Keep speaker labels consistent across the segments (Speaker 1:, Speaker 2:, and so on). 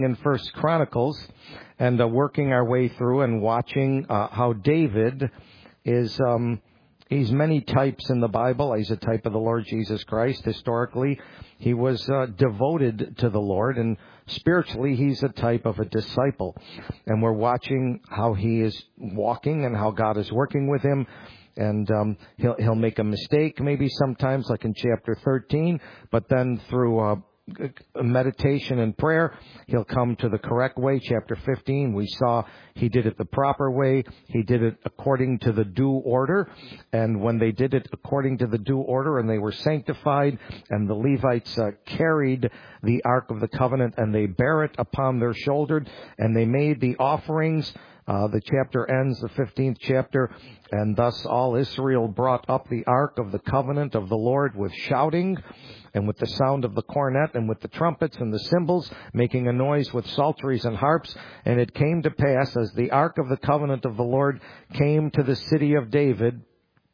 Speaker 1: in First Chronicles and working our way through and watching how David is, he's many types in the Bible. He's a type of the Lord Jesus Christ. Historically, he was devoted to the Lord, and spiritually, he's a type of a disciple. And we're watching how he is walking and how God is working with him. And he'll make a mistake maybe sometimes, like in chapter 13, but then through meditation and prayer, he'll come to the correct way. Chapter 15, we saw he did it the proper way. He did it according to the due order. And when they did it according to the due order and they were sanctified, and the Levites carried the Ark of the Covenant and they bear it upon their shoulder, and they made the offerings. The chapter ends, the 15th chapter, and thus all Israel brought up the Ark of the Covenant of the Lord with shouting and with the sound of the cornet and with the trumpets and the cymbals, making a noise with psalteries and harps. And it came to pass, as the Ark of the Covenant of the Lord came to the city of David,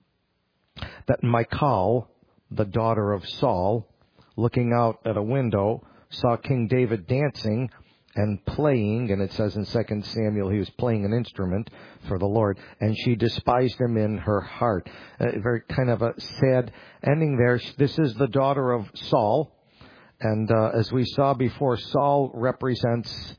Speaker 1: that Michal, the daughter of Saul, looking out at a window, saw King David dancing and playing, and it says in 2 Samuel he was playing an instrument for the Lord, and she despised him in her heart. Very kind of a sad ending there. This is the daughter of Saul, and as we saw before, Saul represents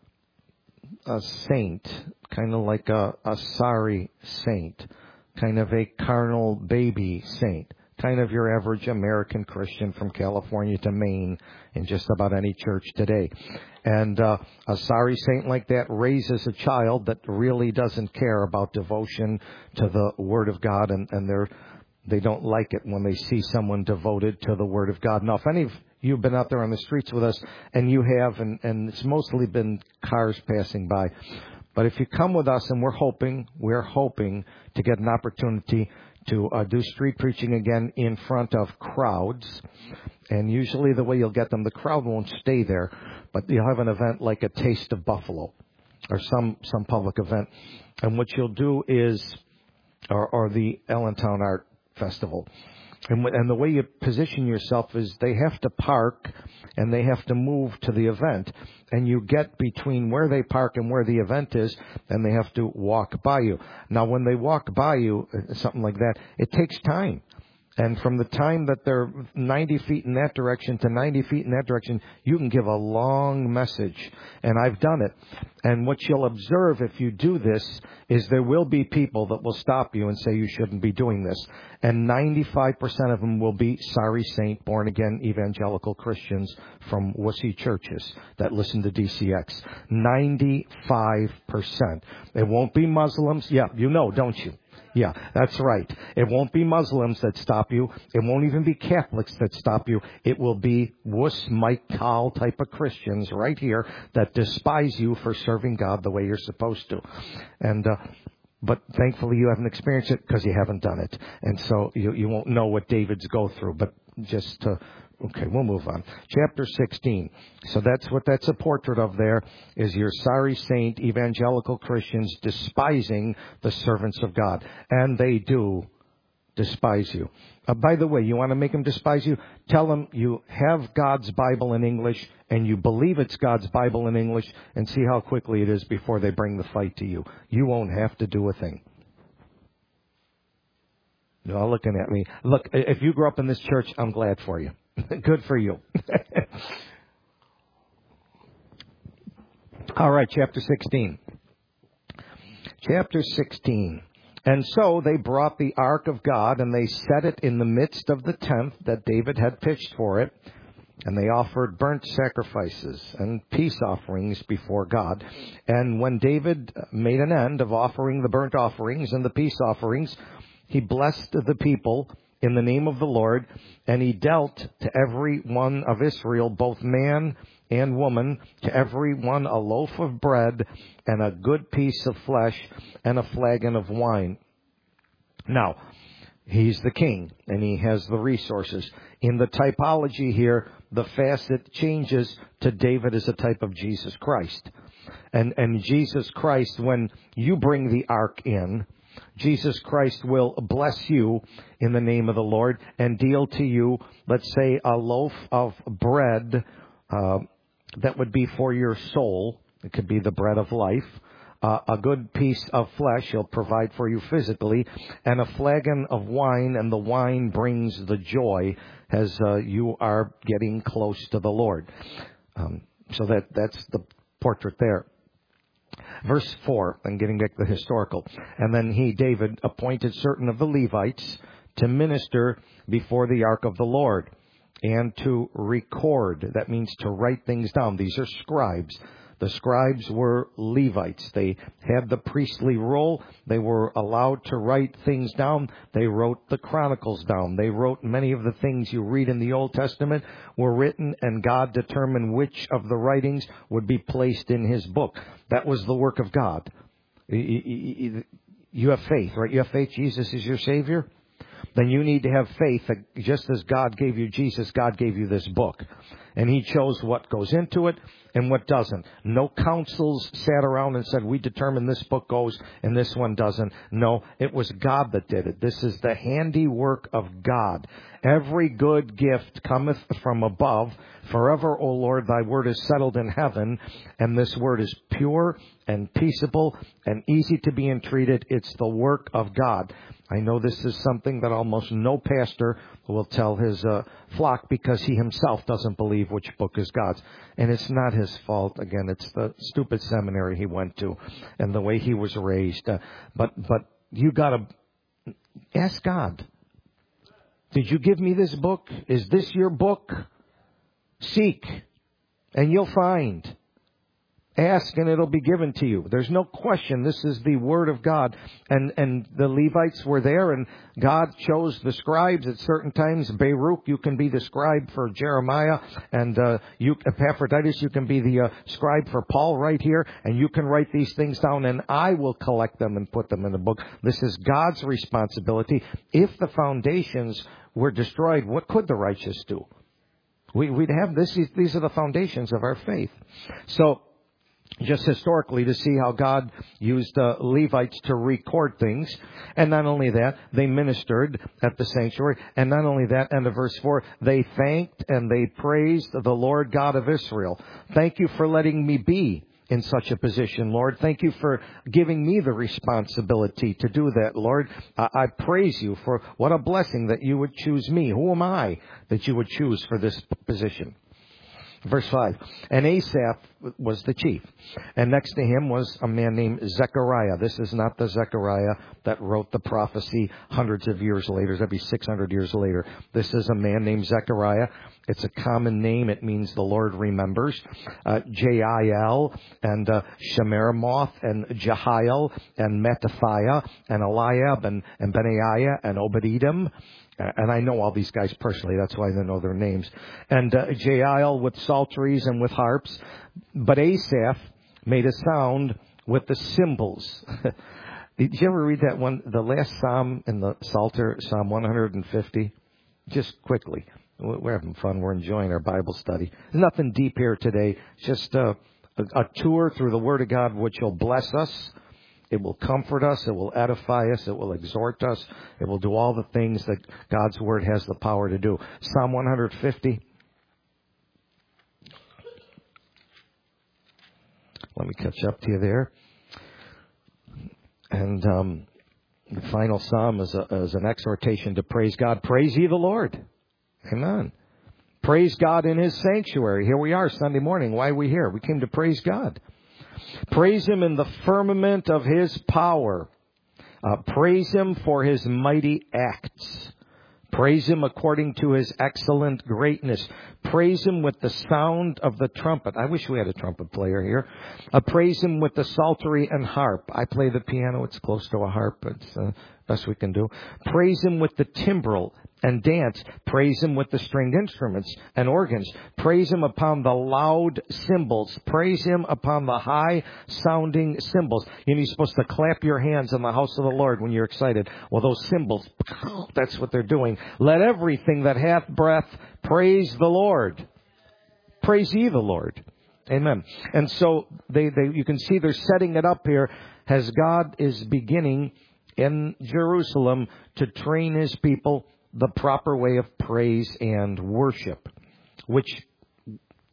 Speaker 1: a saint, kind of like a sorry saint, kind of a carnal baby saint. Kind of your average American Christian from California to Maine in just about any church today. And a sorry saint like that raises a child that really doesn't care about devotion to the Word of God, and they don't like it when they see someone devoted to the Word of God. Now, if any of you have been out there on the streets with us, and you have, and it's mostly been cars passing by, but if you come with us, and we're hoping to get an opportunity to do street preaching again in front of crowds. And usually the way you'll get them, the crowd won't stay there, but you'll have an event like a Taste of Buffalo or some public event. And what you'll do is, or the Allentown Art Festival. And the way you position yourself is they have to park and they have to move to the event. And you get between where they park and where the event is, and they have to walk by you. Now, when they walk by you, something like that, it takes time. And from the time that they're 90 feet in that direction to 90 feet in that direction, you can give a long message. And I've done it. And what you'll observe if you do this is there will be people that will stop you and say you shouldn't be doing this. And 95% of them will be sorry saint, born-again evangelical Christians from wussy churches that listen to DCX. 95%. It won't be Muslims. Yeah, you know, don't you? Yeah, that's right. It won't be Muslims that stop you. It won't even be Catholics that stop you. It will be wuss Mike Cowell type of Christians right here that despise you for serving God the way you're supposed to. And but thankfully you haven't experienced it because you haven't done it. And so you won't know what David's go through. But just to... Okay, we'll move on. Chapter 16. So that's what that's a portrait of there, is your sorry saint evangelical Christians despising the servants of God. And they do despise you. By the way, you want to make them despise you? Tell them you have God's Bible in English and you believe it's God's Bible in English, and see how quickly it is before they bring the fight to you. You won't have to do a thing. You're all looking at me. Look, if you grew up in this church, I'm glad for you. Good for you. All right, chapter 16. Chapter 16. And so they brought the ark of God, and they set it in the midst of the tent that David had pitched for it. And they offered burnt sacrifices and peace offerings before God. And when David made an end of offering the burnt offerings and the peace offerings, he blessed the people in the name of the Lord, and he dealt to every one of Israel, both man and woman, to every one a loaf of bread and a good piece of flesh and a flagon of wine. Now, he's the king, and he has the resources. In the typology here, the facet changes to David as a type of Jesus Christ. And Jesus Christ, when you bring the ark in, Jesus Christ will bless you in the name of the Lord and deal to you, let's say, a loaf of bread that would be for your soul. It could be the bread of life. A good piece of flesh he'll provide for you physically, and a flagon of wine, and the wine brings the joy as you are getting close to the Lord. So that's the portrait there. Verse 4, and getting back to the historical. And then he, David, appointed certain of the Levites to minister before the ark of the Lord and to record. That means to write things down. These are scribes. The scribes were Levites. They had the priestly role. They were allowed to write things down. They wrote the Chronicles down. They wrote many of the things you read in the Old Testament were written, and God determined which of the writings would be placed in His book. That was the work of God. You have faith, right? You have faith Jesus is your Savior? Then you need to have faith that just as God gave you Jesus, God gave you this book. And He chose what goes into it and what doesn't. No councils sat around and said, we determine this book goes and this one doesn't. No, it was God that did it. This is the handiwork of God. Every good gift cometh from above. Forever, O Lord, thy word is settled in heaven. And this word is pure and peaceable and easy to be entreated. It's the work of God. I know this is something that almost no pastor will tell his flock because he himself doesn't believe which book is God's. And it's not his fault. Again, it's the stupid seminary he went to and the way he was raised. But you got to ask God. Did you give me this book? Is this your book? Seek, and you'll find. Ask, and it'll be given to you. There's no question. This is the Word of God. And the Levites were there, and God chose the scribes at certain times. Baruch, you can be the scribe for Jeremiah. And Epaphroditus, you can be the scribe for Paul right here. And you can write these things down, and I will collect them and put them in the book. This is God's responsibility. If the foundations were destroyed, what could the righteous do? We'd have this. These are the foundations of our faith. So, just historically, to see how God used Levites to record things. And not only that, they ministered at the sanctuary. And not only that, end of verse 4, they thanked and they praised the Lord God of Israel. Thank you for letting me be in such a position, Lord. Thank you for giving me the responsibility to do that, Lord. I praise you for what a blessing that you would choose me. Who am I that you would choose for this position? Verse 5, and Asaph was the chief. And next to him was a man named Zechariah. This is not the Zechariah that wrote the prophecy hundreds of years later. That'd be 600 years later. This is a man named Zechariah. It's a common name. It means the Lord remembers. Jael and Shemiramoth and Jehiel and Mattathiah and Eliab and Benaiah and Obed-Edom. And I know all these guys personally. That's why I know their names. And Jael with psalteries and with harps. But Asaph made a sound with the cymbals. Did you ever read that one? The last psalm in the Psalter, Psalm 150? Just quickly. We're having fun. We're enjoying our Bible study. There's nothing deep here today. Just a tour through the Word of God, which will bless us. It will comfort us. It will edify us. It will exhort us. It will do all the things that God's Word has the power to do. Psalm 150. Let me catch up to you there. And the final psalm is an exhortation to praise God. Praise ye the Lord. Amen. Praise God in His sanctuary. Here we are Sunday morning. Why are we here? We came to praise God. Praise Him in the firmament of His power. Praise Him for His mighty acts. Praise Him according to His excellent greatness. Praise Him with the sound of the trumpet. I wish we had a trumpet player here. Praise Him with the psaltery and harp. I play the piano. It's close to a harp. It's the best we can do. Praise Him with the timbrel and dance. Praise Him with the stringed instruments and organs. Praise Him upon the loud cymbals. Praise Him upon the high-sounding cymbals. You know, you're supposed to clap your hands in the house of the Lord when you're excited. Well, those cymbals, that's what they're doing. Let everything that hath breath praise the Lord. Praise ye the Lord. Amen. And so you can see they're setting it up here as God is beginning in Jerusalem to train His people the proper way of praise and worship, which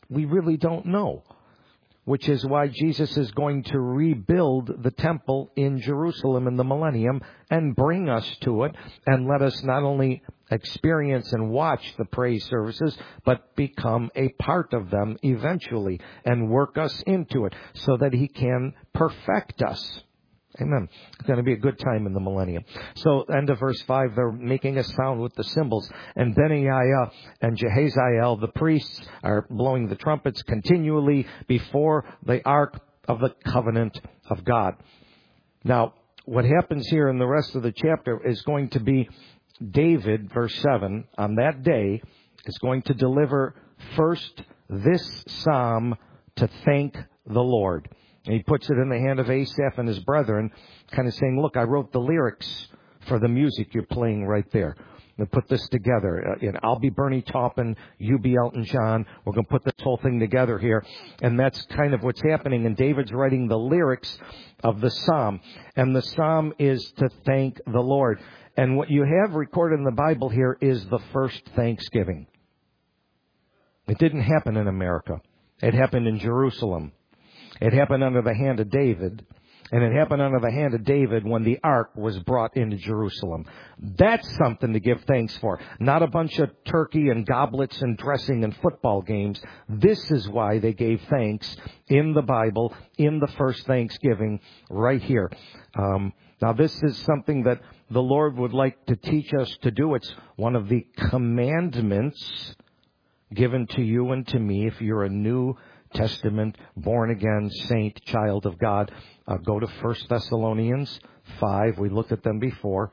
Speaker 1: We really don't know. Which is why Jesus is going to rebuild the temple in Jerusalem in the millennium and bring us to it and let us not only experience and watch the praise services, but become a part of them eventually and work us into it so that He can perfect us. Amen. It's going to be a good time in the millennium. So, end of verse 5, they're making a sound with the cymbals. And Benaiah and Jehaziel, the priests, are blowing the trumpets continually before the ark of the covenant of God. Now, what happens here in the rest of the chapter is going to be David, verse 7, on that day, is going to deliver first this psalm to thank the Lord. And he puts it in the hand of Asaph and his brethren, kind of saying, look, I wrote the lyrics for the music you're playing right there. We'll put this together. I'll be Bernie Taupin, you be Elton John. We're going to put this whole thing together here. And that's kind of what's happening. And David's writing the lyrics of the psalm. And the psalm is to thank the Lord. And what you have recorded in the Bible here is the first Thanksgiving. It didn't happen in America. It happened in Jerusalem. It happened under the hand of David, and it happened under the hand of David when the ark was brought into Jerusalem. That's something to give thanks for. Not a bunch of turkey and goblets and dressing and football games. This is why they gave thanks in the Bible, in the first Thanksgiving, right here. Now, this is something that the Lord would like to teach us to do. It's one of the commandments given to you and to me if you're a New Testament, born-again, saint, child of God. Go to 1 Thessalonians 5. We looked at them before.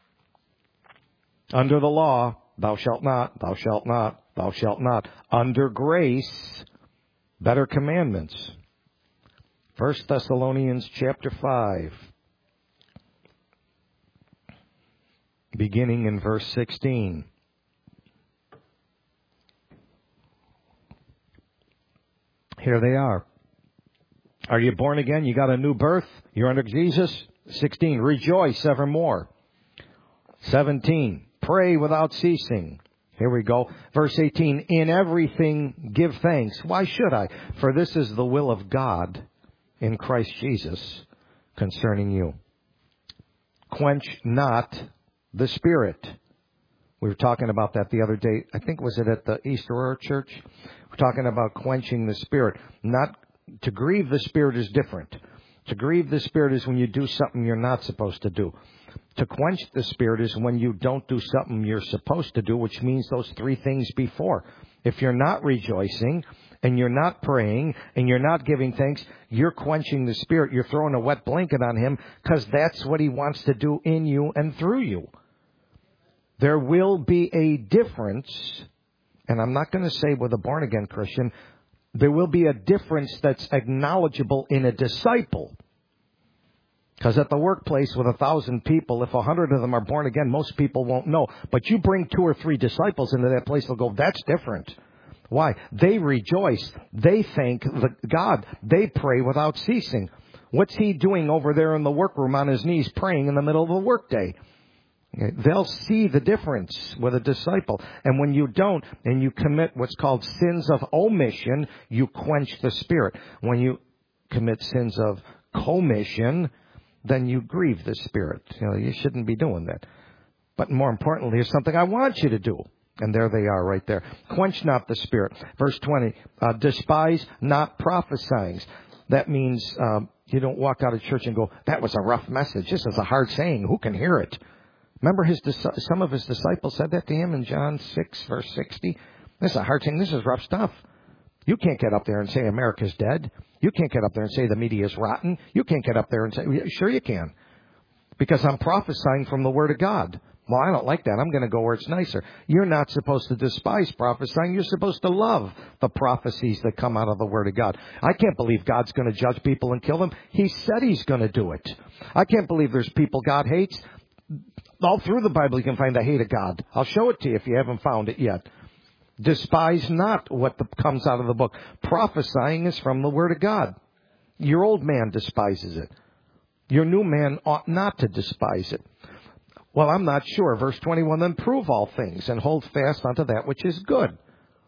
Speaker 1: Under the law, thou shalt not, thou shalt not, thou shalt not. Under grace, better commandments. 1 Thessalonians chapter 5, beginning in verse 16. Here they are. Are you born again? You got a new birth? You're under Jesus? 16. Rejoice evermore. 17. Pray without ceasing. Here we go. Verse 18. In everything give thanks. Why should I? For this is the will of God in Christ Jesus concerning you. Quench not the Spirit. We were talking about that the other day. I think, was it at the East Aurora Church? We're talking about quenching the Spirit. Not to grieve the Spirit is different. To grieve the Spirit is when you do something you're not supposed to do. To quench the Spirit is when you don't do something you're supposed to do, which means those three things before. If you're not rejoicing and you're not praying and you're not giving thanks, you're quenching the Spirit. You're throwing a wet blanket on Him because that's what He wants to do in you and through you. There will be a difference, and I'm not going to say with a born-again Christian, there will be a difference that's acknowledgeable in a disciple. Because at the workplace with 1,000 people, if 100 of them are born again, most people won't know. But you bring 2 or 3 disciples into that place, they'll go, that's different. Why? They rejoice. They thank God. They pray without ceasing. What's he doing over there in the workroom on his knees praying in the middle of the workday? They'll see the difference with a disciple. And when you don't, and you commit what's called sins of omission, you quench the Spirit. When you commit sins of commission, then you grieve the Spirit. You shouldn't be doing that. But more importantly, there's something I want you to do. And there they are right there. Quench not the Spirit. Verse 20, despise not prophesying. That means you don't walk out of church and go, that was a rough message. This is a hard saying. Who can hear it? Remember some of his disciples said that to him in John 6, verse 60? This is a hard thing. This is rough stuff. You can't get up there and say America's dead. You can't get up there and say the media is rotten. You can't get up there and say, sure you can. Because I'm prophesying from the Word of God. Well, I don't like that. I'm going to go where it's nicer. You're not supposed to despise prophesying. You're supposed to love the prophecies that come out of the Word of God. I can't believe God's going to judge people and kill them. He said He's going to do it. I can't believe there's people God hates. All through the Bible you can find the hate of God. I'll show it to you if you haven't found it yet. Despise not what comes out of the book. Prophesying is from the Word of God. Your old man despises it. Your new man ought not to despise it. Well, I'm not sure. Verse 21, then prove all things and hold fast unto that which is good.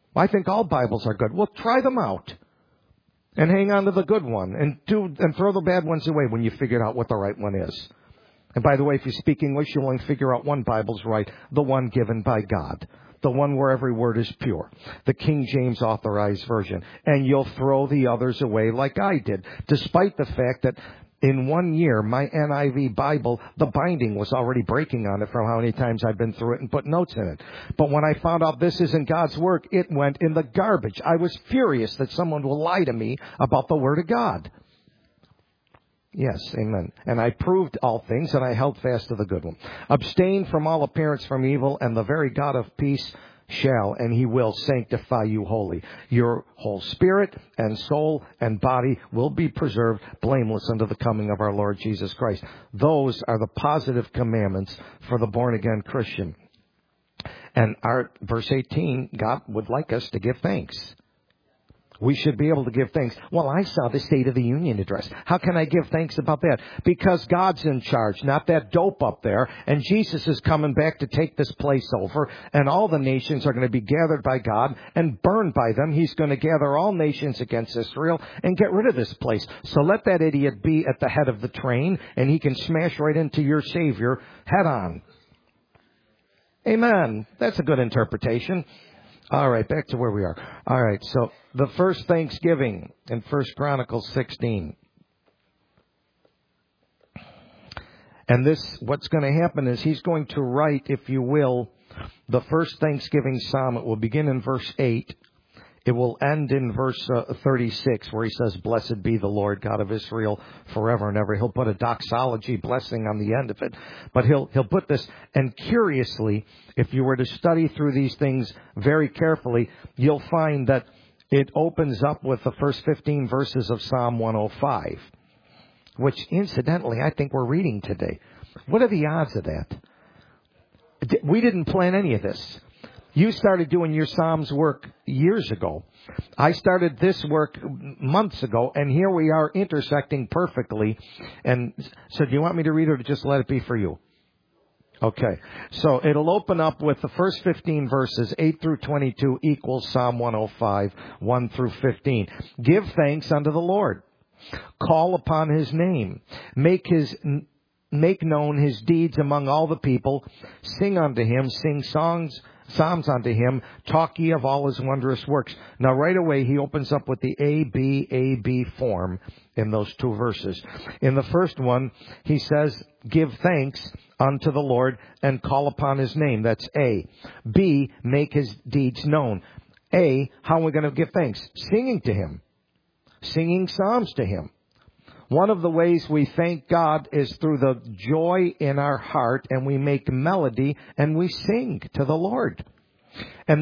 Speaker 1: I think all Bibles are good. Well, try them out and hang on to the good one and throw the bad ones away when you figure out what the right one is. And by the way, if you speak English, you'll only figure out one Bible's right, the one given by God, the one where every word is pure, the King James Authorized Version. And you'll throw the others away like I did, despite the fact that in 1 year, my NIV Bible, the binding was already breaking on it from how many times I've been through it and put notes in it. But when I found out this isn't God's work, it went in the garbage. I was furious that someone would lie to me about the Word of God. Yes, amen. And I proved all things, and I held fast to the good one. Abstain from all appearance from evil, and the very God of peace shall, and he will sanctify you wholly. Your whole spirit and soul and body will be preserved blameless unto the coming of our Lord Jesus Christ. Those are the positive commandments for the born-again Christian. And our verse 18, God would like us to give thanks. We should be able to give thanks. Well, I saw the State of the Union address. How can I give thanks about that? Because God's in charge, not that dope up there. And Jesus is coming back to take this place over. And all the nations are going to be gathered by God and burned by them. He's going to gather all nations against Israel and get rid of this place. So let that idiot be at the head of the train, and he can smash right into your Savior head on. Amen. That's a good interpretation. All right, back to where we are. All right, so the first Thanksgiving in 1 Chronicles 16. And this, what's going to happen is he's going to write, if you will, the first Thanksgiving psalm. It will begin in verse 8. It will end in verse 36, where he says, "Blessed be the Lord God of Israel forever and ever." He'll put a doxology blessing on the end of it. But he'll put this, and curiously, if you were to study through these things very carefully, you'll find that it opens up with the first 15 verses of Psalm 105, which, incidentally, I think we're reading today. What are the odds of that? We didn't plan any of this. You started doing your Psalms work years ago. I started this work months ago, and here we are intersecting perfectly. And so do you want me to read it or just let it be for you? Okay. So it'll open up with the first 15 verses, 8 through 22 equals Psalm 105, 1 through 15. Give thanks unto the Lord. Call upon his name. Make known his deeds among all the people. Sing unto him. Sing psalms unto him. Talk ye of all his wondrous works. Now right away he opens up with the A-B form in those two verses. In the first one, he says, give thanks unto the Lord and call upon his name. That's A. B, make his deeds known. A, how are we going to give thanks? Singing to him. Singing psalms to him. One of the ways we thank God is through the joy in our heart, and we make melody and we sing to the Lord. And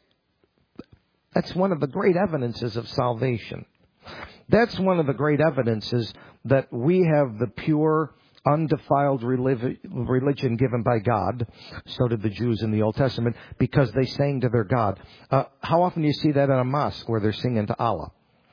Speaker 1: that's one of the great evidences of salvation. That's one of the great evidences that we have the pure, undefiled religion given by God. So did the Jews in the Old Testament, because they sang to their God. How often do you see that in a mosque where they're singing to Allah?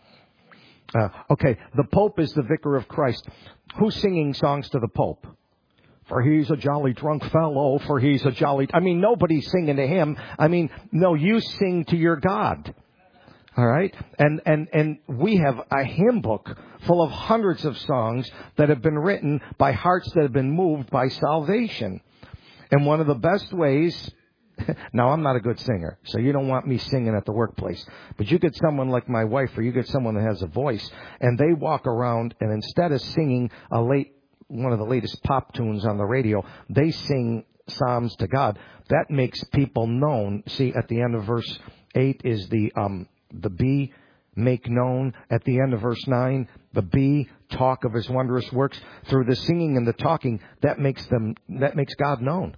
Speaker 1: Okay, the Pope is the vicar of Christ. Who's singing songs to the Pope? For he's a jolly drunk fellow, for he's a jolly... nobody's singing to him. No, you sing to your God. All right? And we have a hymn book full of hundreds of songs that have been written by hearts that have been moved by salvation. And one of the best ways... Now, I'm not a good singer, so you don't want me singing at the workplace. But you get someone like my wife, or you get someone that has a voice, and they walk around, and instead of singing one of the latest pop tunes on the radio, they sing psalms to God. That makes people known. See, at the end of verse 8 is the B, make known. At the end of verse 9, the B, talk of his wondrous works. Through the singing and the talking, that makes God known.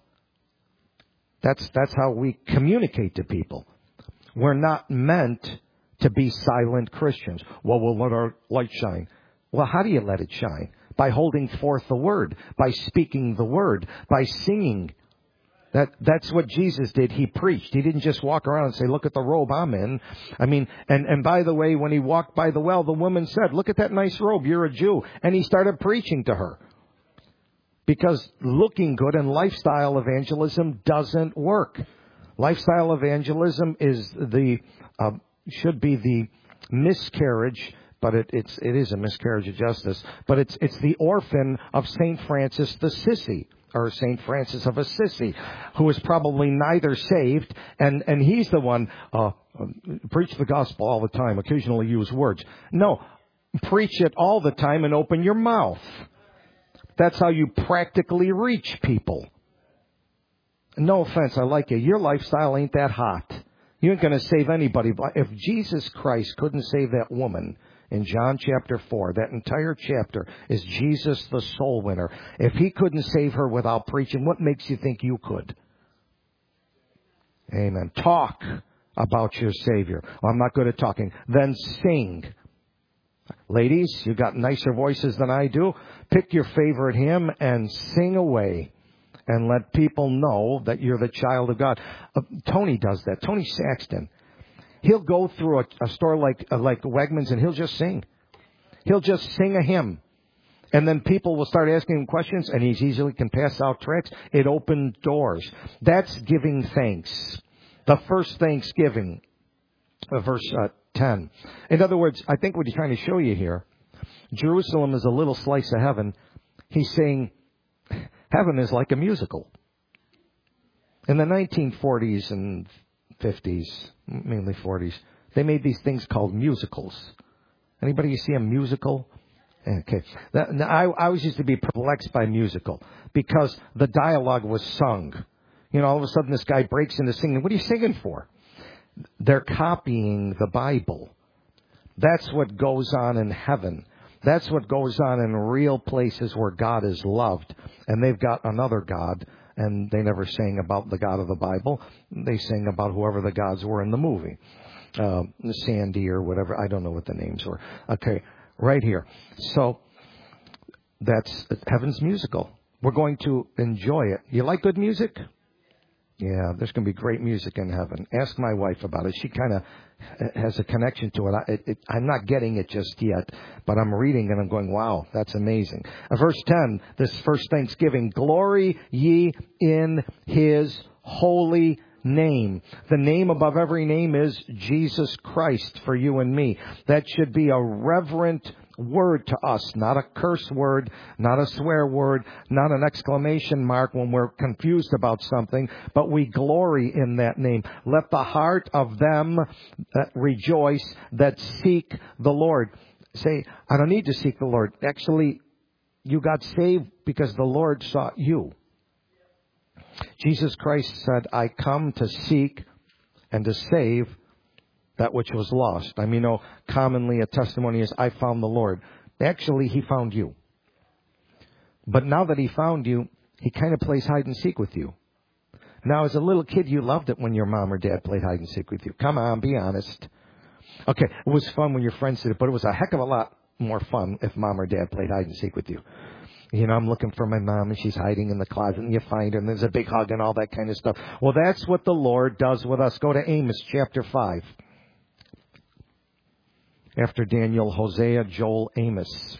Speaker 1: That's how we communicate to people. We're not meant to be silent Christians. Well, we'll let our light shine. Well, how do you let it shine? By holding forth the word, by speaking the word, by singing. That's what Jesus did. He preached. He didn't just walk around and say, look at the robe I'm in. And by the way, when he walked by the well, the woman said, look at that nice robe. You're a Jew. And he started preaching to her. Because looking good and lifestyle evangelism doesn't work. Lifestyle evangelism is should be the miscarriage, but it is a miscarriage of justice. But it's the orphan of St. Francis the Sissy, or St. Francis of Assisi, who is probably neither saved, and he's the one, preach the gospel all the time, occasionally use words. No, preach it all the time and open your mouth. That's how you practically reach people. No offense, I like you. Your lifestyle ain't that hot. You ain't going to save anybody. If Jesus Christ couldn't save that woman in John chapter 4, that entire chapter is Jesus the soul winner. If he couldn't save her without preaching, what makes you think you could? Amen. Talk about your Savior. Well, I'm not good at talking. Then sing. Ladies, you got nicer voices than I do. Pick your favorite hymn and sing away. And let people know that you're the child of God. Tony does that. Tony Saxton. He'll go through a store like Wegmans and he'll just sing. He'll just sing a hymn. And then people will start asking him questions and he easily can pass out tracts. It opened doors. That's giving thanks. The first Thanksgiving, verse 10. In other words, I think what he's trying to show you here, Jerusalem is a little slice of heaven. He's saying, heaven is like a musical. In the 1940s and 50s, mainly 40s, they made these things called musicals. Anybody see a musical? Okay. I always used to be perplexed by musical because the dialogue was sung. You know, all of a sudden this guy breaks into singing. What are you singing for? They're copying the Bible. That's what goes on in heaven. That's what goes on in real places where God is loved. And they've got another God. And they never sang about the God of the Bible. They sang about whoever the gods were in the movie. Sandy or whatever. I don't know what the names were. Okay, right here. So that's heaven's musical. We're going to enjoy it. You like good music? Yeah, there's going to be great music in heaven. Ask my wife about it. She kind of has a connection to it. I'm not getting it just yet, but I'm reading and I'm going, wow, that's amazing. Verse 10, this first Thanksgiving, glory ye in his holy name. The name above every name is Jesus Christ for you and me. That should be a reverent word to us, not a curse word, not a swear word, not an exclamation mark when we're confused about something, but we glory in that name. Let the heart of them rejoice that seek the Lord. Say, I don't need to seek the Lord. Actually, you got saved because the Lord sought you. Jesus Christ said, I come to seek and to save that which was lost. I mean, commonly a testimony is, I found the Lord. Actually, he found you. But now that he found you, he kind of plays hide and seek with you. Now, as a little kid, you loved it when your mom or dad played hide and seek with you. Come on, be honest. Okay, it was fun when your friends did it, but it was a heck of a lot more fun if mom or dad played hide and seek with you. You know, I'm looking for my mom and she's hiding in the closet and you find her and there's a big hug and all that kind of stuff. Well, that's what the Lord does with us. Go to Amos chapter 5. After Daniel, Hosea, Joel, Amos.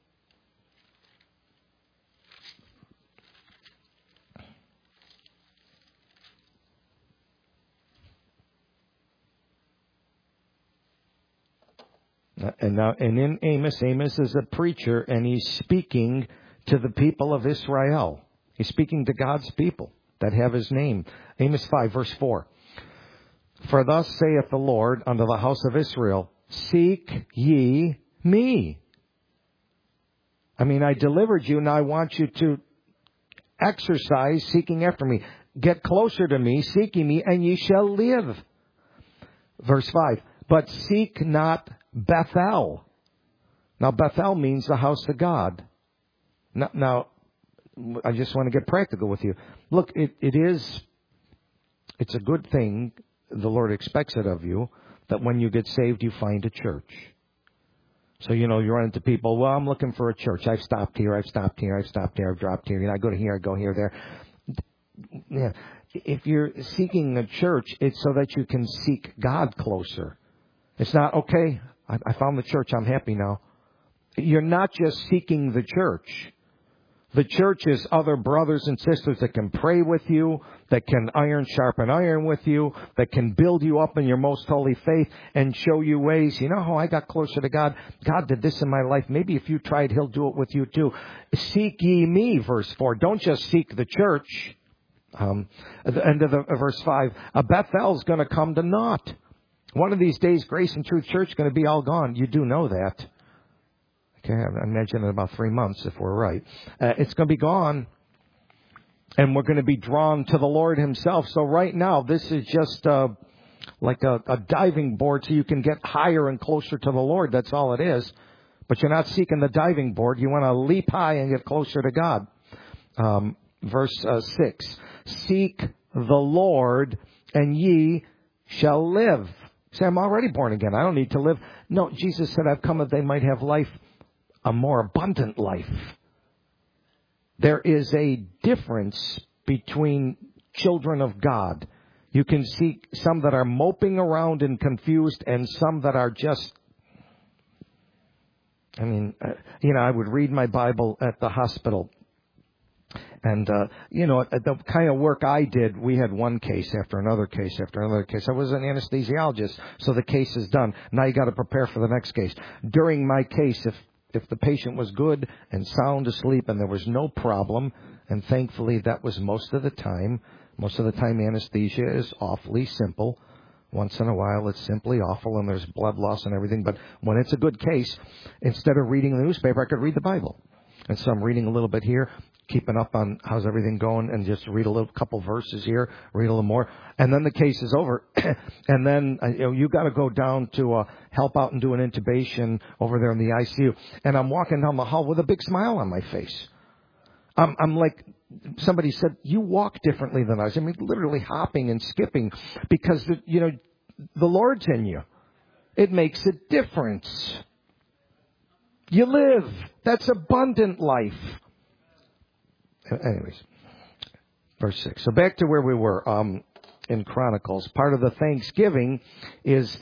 Speaker 1: And in Amos is a preacher and he's speaking to the people of Israel. He's speaking to God's people that have his name. Amos 5 verse 4. For thus saith the Lord unto the house of Israel, seek ye me. I mean, I delivered you, now I want you to exercise seeking after me. Get closer to me, seeking me, and ye shall live. Verse 5. But seek not Bethel. Now, Bethel means the house of God. Now, I just want to get practical with you. Look, it's a good thing. The Lord expects it of you, that when you get saved, you find a church. So, you run into people, well, I'm looking for a church. I've stopped here, I've dropped here, I go to here, I go here, there. Yeah. If you're seeking a church, it's so that you can seek God closer. It's not, okay, I found the church, I'm happy now. You're not just seeking the church The church is other brothers and sisters that can pray with you, that can iron sharpen iron with you, that can build you up in your most holy faith and show you ways. You know how I got closer to God? God did this in my life. Maybe if you tried, He'll do it with you too. Seek ye me, verse 4. Don't just seek the church. At the end of verse 5, Bethel's going to come to naught. One of these days, Grace and Truth Church is going to be all gone. You do know that. Okay, I imagine in about 3 months, if we're right. It's going to be gone. And we're going to be drawn to the Lord Himself. So right now, this is just like a diving board so you can get higher and closer to the Lord. That's all it is. But you're not seeking the diving board. You want to leap high and get closer to God. Verse 6. Seek the Lord, and ye shall live. Say, I'm already born again. I don't need to live. No, Jesus said, I've come that they might have life, a more abundant life. There is a difference between children of God. You can see some that are moping around and confused and some that are just, I would read my Bible at the hospital. And, the kind of work I did, we had one case after another case after another case. I was an anesthesiologist, so the case is done. Now you got to prepare for the next case. During my case, if the patient was good and sound asleep and there was no problem, and thankfully that was most of the time anesthesia is awfully simple. Once in a while it's simply awful and there's blood loss and everything. But when it's a good case, instead of reading the newspaper, I could read the Bible. And so I'm reading a little bit here, keeping up on how's everything going, and just read a couple verses here, read a little more. And then the case is over. And then you got to go down to help out and do an intubation over there in the ICU. And I'm walking down the hall with a big smile on my face. I'm like, somebody said, you walk differently than us. I mean, literally hopping and skipping because, the Lord's in you. It makes a difference. You live. That's abundant life. Anyways, verse 6. So back to where we were in Chronicles. Part of the thanksgiving is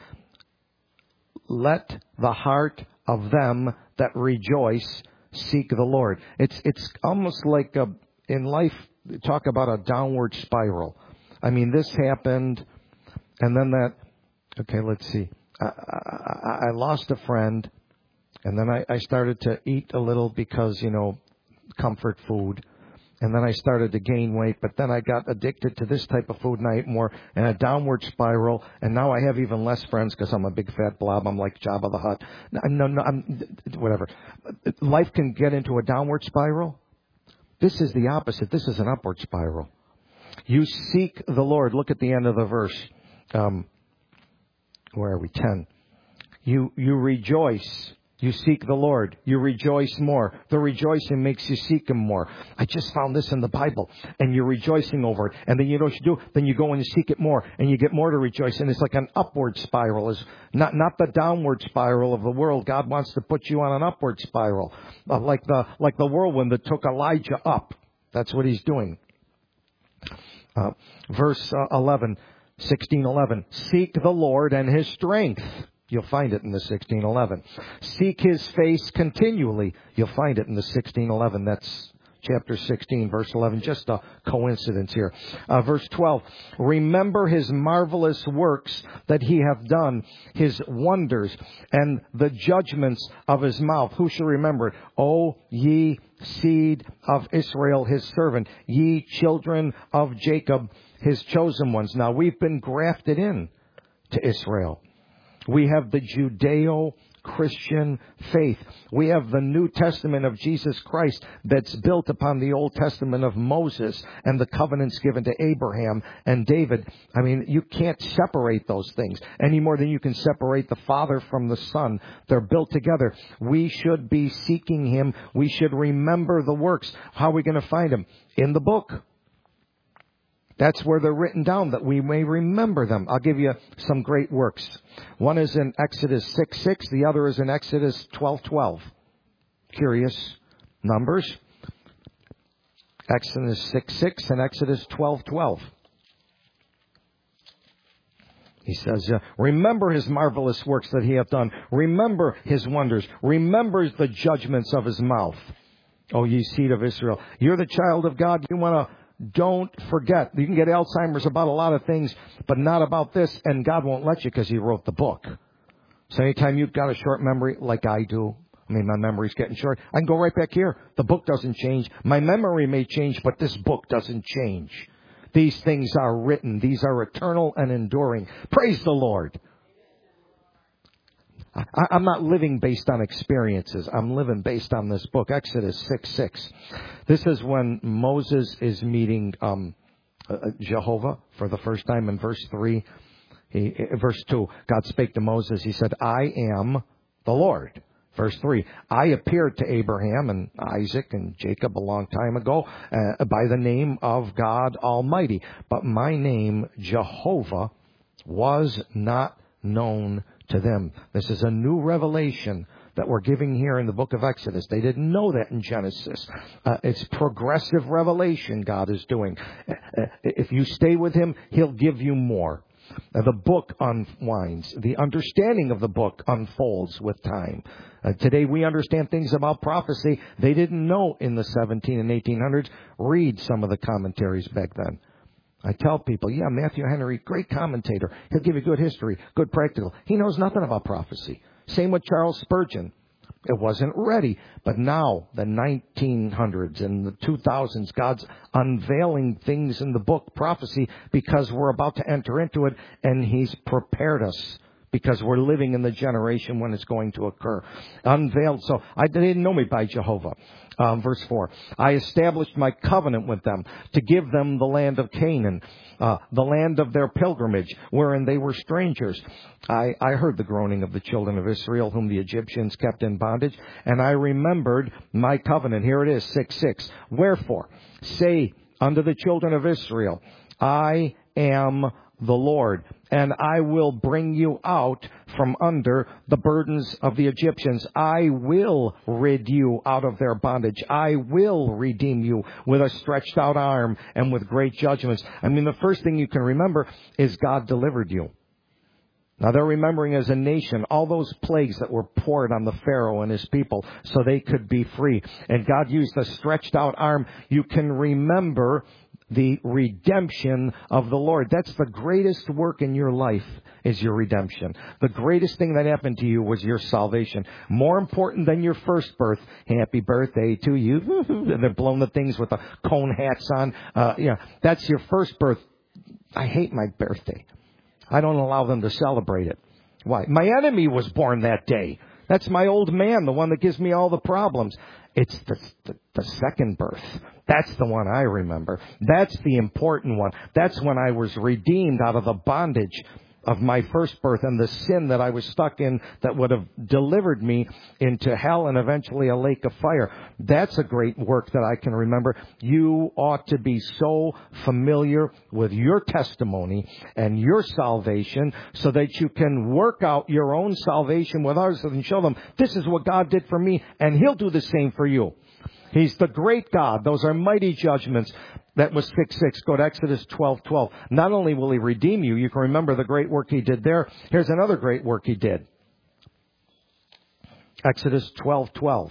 Speaker 1: let the heart of them that rejoice seek the Lord. It's almost like in life, talk about a downward spiral. I mean, this happened, and then that. Okay, let's see. I lost a friend, and then I started to eat a little because comfort food. And then I started to gain weight, but then I got addicted to this type of food and I ate more, and a downward spiral. And now I have even less friends because I'm a big fat blob. I'm like Jabba the Hutt. Whatever. Life can get into a downward spiral. This is the opposite. This is an upward spiral. You seek the Lord. Look at the end of the verse. Where are we? 10. You rejoice. You seek the Lord. You rejoice more. The rejoicing makes you seek Him more. I just found this in the Bible. And you're rejoicing over it. And then you know what you do? Then you go and you seek it more. And you get more to rejoice. And it's like an upward spiral. It's not the downward spiral of the world. God wants to put you on an upward spiral. Like the whirlwind that took Elijah up. That's what He's doing. Verse 11. 16:11. Seek the Lord and His strength. You'll find it in the 16:11. Seek His face continually. You'll find it in the 16:11. That's chapter 16, verse 11. Just a coincidence here. Verse 12. Remember His marvelous works that He hath done, His wonders, and the judgments of His mouth. Who shall remember it? O ye seed of Israel, His servant, ye children of Jacob, His chosen ones. Now we've been grafted in to Israel. We have the Judeo-Christian faith. We have the New Testament of Jesus Christ that's built upon the Old Testament of Moses and the covenants given to Abraham and David. I mean, you can't separate those things any more than you can separate the Father from the Son. They're built together. We should be seeking Him. We should remember the works. How are we going to find Him? In the book. That's where they're written down, that we may remember them. I'll give you some great works. One is in Exodus 6:6. The other is in Exodus 12:12. Curious numbers. Exodus 6:6 and Exodus 12:12. He says, remember His marvelous works that He hath done. Remember His wonders. Remember the judgments of His mouth. Oh, ye seed of Israel. You're the child of God. Don't forget. You can get Alzheimer's about a lot of things, but not about this. And God won't let you because He wrote the book. So anytime you've got a short memory, like I do, I mean, my memory's getting short, I can go right back here. The book doesn't change. My memory may change, but this book doesn't change. These things are written. These are eternal and enduring. Praise the Lord. I'm not living based on experiences. I'm living based on this book, Exodus 6:6. This is when Moses is meeting Jehovah for the first time in verse 3. Verse 2, God spake to Moses. He said, I am the Lord. Verse 3, I appeared to Abraham and Isaac and Jacob a long time ago by the name of God Almighty. But my name, Jehovah, was not known to them. This is a new revelation that we're giving here in the book of Exodus. They didn't know that in Genesis. It's progressive revelation God is doing. If you stay with Him, He'll give you more. The book unwinds. The understanding of the book unfolds with time. Today we understand things about prophecy they didn't know in the 17 and 1800s. Read some of the commentaries back then. I tell people, yeah, Matthew Henry, great commentator. He'll give you good history, good practical. He knows nothing about prophecy. Same with Charles Spurgeon. It wasn't ready. But now, the 1900s and the 2000s, God's unveiling things in the book, prophecy, because we're about to enter into it, and He's prepared us. Because we're living in the generation when it's going to occur. Unveiled. So they didn't know me by Jehovah. Verse 4. I established my covenant with them to give them the land of Canaan, the land of their pilgrimage, wherein they were strangers. I heard the groaning of the children of Israel, whom the Egyptians kept in bondage, and I remembered my covenant. Here it is, 6:6. Wherefore, say unto the children of Israel, I am the Lord, and I will bring you out from under the burdens of the Egyptians. I will rid you out of their bondage. I will redeem you with a stretched out arm and with great judgments. I mean, the first thing you can remember is God delivered you. Now they're remembering as a nation all those plagues that were poured on the Pharaoh and his people so they could be free. And God used a stretched out arm. You can remember the redemption of the Lord. That's the greatest work in your life, is your redemption. The greatest thing that happened to you was your salvation. More important than your first birth. Happy birthday to you. And they're blowing the things with the cone hats on. That's your first birth. I hate my birthday. I don't allow them to celebrate it. Why? My enemy was born that day. That's my old man, the one that gives me all the problems. It's the second birth. That's the one I remember. That's the important one. That's when I was redeemed out of the bondage of my first birth and the sin that I was stuck in that would have delivered me into hell and eventually a lake of fire. That's a great work that I can remember. You ought to be so familiar with your testimony and your salvation so that you can work out your own salvation with others and show them, this is what God did for me, and He'll do the same for you. He's the great God. Those are mighty judgments. That was 6:6. Go to Exodus 12:12. Not only will He redeem you, you can remember the great work He did there. Here's another great work He did. Exodus 12:12.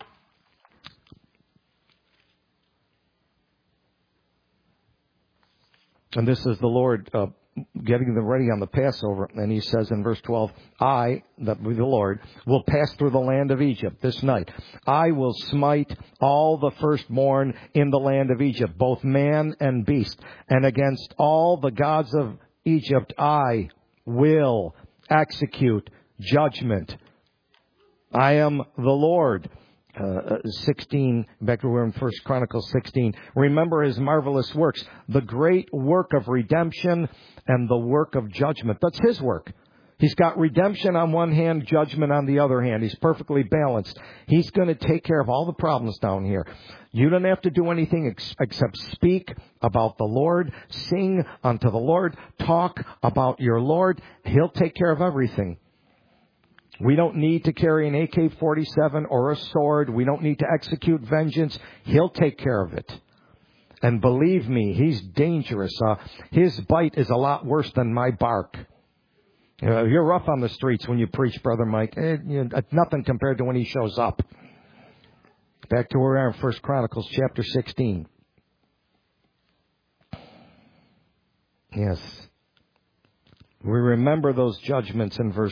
Speaker 1: And this is the Lord getting them ready on the Passover. And He says in verse 12, I, that be the Lord, will pass through the land of Egypt this night. I will smite all the firstborn in the land of Egypt, both man and beast. And against all the gods of Egypt, I will execute judgment. I am the Lord. 16, back to we're in 1 Chronicles 16. Remember His marvelous works, the great work of redemption and the work of judgment. That's His work. He's got redemption on one hand, judgment on the other hand. He's perfectly balanced. He's going to take care of all the problems down here. You don't have to do anything except speak about the Lord, sing unto the Lord, talk about your Lord. He'll take care of everything. We don't need to carry an AK-47 or a sword. We don't need to execute vengeance. He'll take care of it. And believe me, He's dangerous. His bite is a lot worse than my bark. You're rough on the streets when you preach, Brother Mike. Nothing compared to when He shows up. Back to where we are in 1 Chronicles chapter 16. Yes. We remember those judgments in verse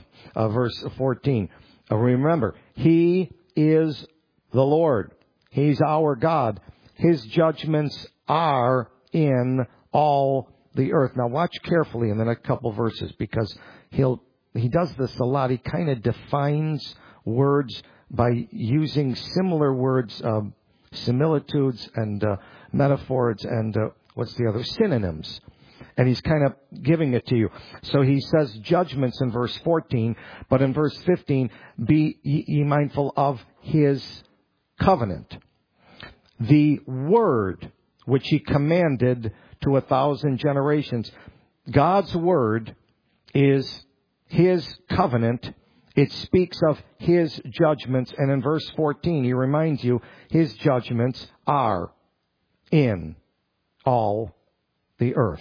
Speaker 1: 14. Remember, He is the Lord. He's our God. His judgments are in all the earth. Now watch carefully in the next couple verses, because he does this a lot. He kind of defines words by using similar words, similitudes and metaphors and what's the other? Synonyms. And he's kind of giving it to you. So he says judgments in verse 14, but in verse 15, be ye mindful of His covenant. The word which He commanded to 1,000 generations. God's word is His covenant. It speaks of His judgments. And in verse 14, He reminds you, His judgments are in all the earth.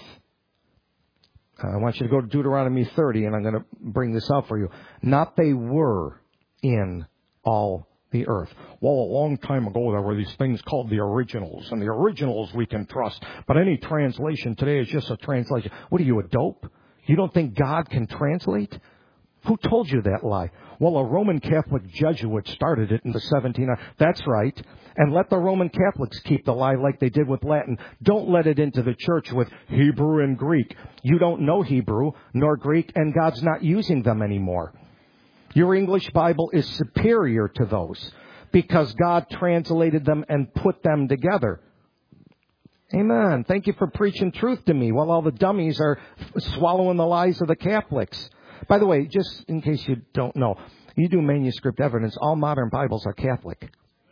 Speaker 1: I want you to go to Deuteronomy 30, and I'm going to bring this out for you. Not they were in all the earth. Well, a long time ago, there were these things called the originals, and the originals we can trust. But any translation today is just a translation. What are you, a dope? You don't think God can translate? Who told you that lie? Well, a Roman Catholic Jesuit started it in the 1700s. That's right. And let the Roman Catholics keep the lie like they did with Latin. Don't let it into the church with Hebrew and Greek. You don't know Hebrew nor Greek, and God's not using them anymore. Your English Bible is superior to those because God translated them and put them together. Amen. Thank you for preaching truth to me while all the dummies are swallowing the lies of the Catholics. By the way, just in case you don't know, you do manuscript evidence. All modern Bibles are Catholic.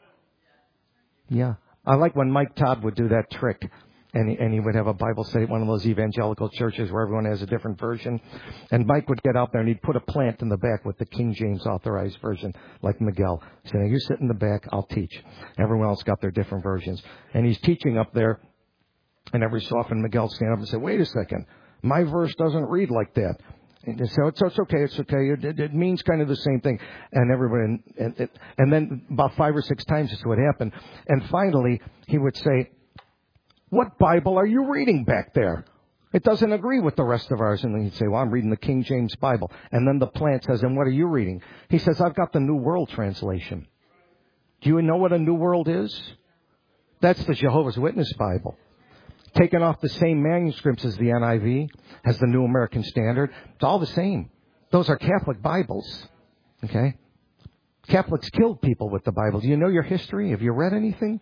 Speaker 1: Yeah. I like when Mike Todd would do that trick. And he would have a Bible study at one of those evangelical churches where everyone has a different version. And Mike would get out there and he'd put a plant in the back with the King James Authorized Version, like Miguel. He said, you sit in the back, I'll teach. Everyone else got their different versions. And he's teaching up there, and every so often Miguel stand up and say, wait a second, my verse doesn't read like that. And they say, it's okay. It means kind of the same thing. And everybody, and then about 5 or 6 times this would happen. And finally, he would say, what Bible are you reading back there? It doesn't agree with the rest of ours. And then he'd say, well, I'm reading the King James Bible. And then the plant says, and what are you reading? He says, I've got the New World Translation. Do you know what a New World is? That's the Jehovah's Witness Bible. Taken off the same manuscripts as the NIV, as the New American Standard. It's all the same. Those are Catholic Bibles. Okay? Catholics killed people with the Bible. Do you know your history? Have you read anything?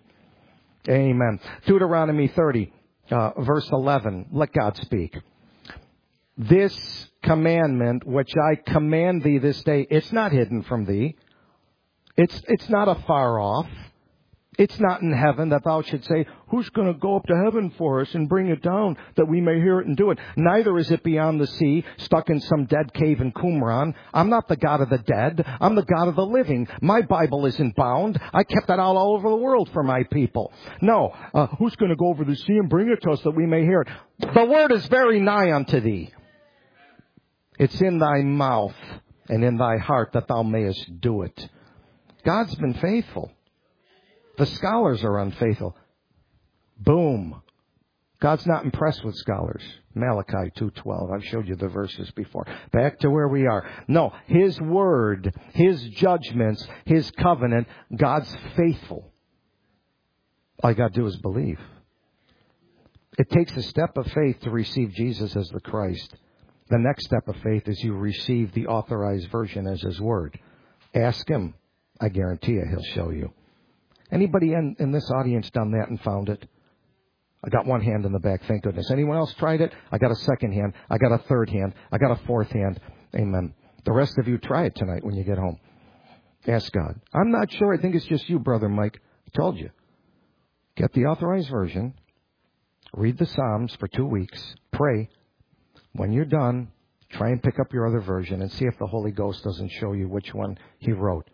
Speaker 1: Amen. Deuteronomy 30, verse 11. Let God speak. This commandment which I command thee this day, it's not hidden from thee. It's not afar off. It's not in heaven that thou should say, who's going to go up to heaven for us and bring it down that we may hear it and do it? Neither is it beyond the sea, stuck in some dead cave in Qumran. I'm not the God of the dead. I'm the God of the living. My Bible isn't bound. I kept it out all over the world for my people. No, who's going to go over the sea and bring it to us that we may hear it? The word is very nigh unto thee. It's in thy mouth and in thy heart that thou mayest do it. God's been faithful. The scholars are unfaithful. Boom. God's not impressed with scholars. Malachi 2:12. I've showed you the verses before. Back to where we are. No, His word, His judgments, His covenant, God's faithful. All you got to do is believe. It takes a step of faith to receive Jesus as the Christ. The next step of faith is you receive the Authorized Version as His word. Ask Him. I guarantee you He'll show you. Anybody in this audience done that and found it? I got one hand in the back, thank goodness. Anyone else tried it? I got a second hand. I got a third hand. I got a fourth hand. Amen. The rest of you try it tonight when you get home. Ask God. I'm not sure. I think it's just you, Brother Mike. I told you. Get the Authorized Version. Read the Psalms for 2 weeks. Pray. When you're done, try and pick up your other version and see if the Holy Ghost doesn't show you which one He wrote.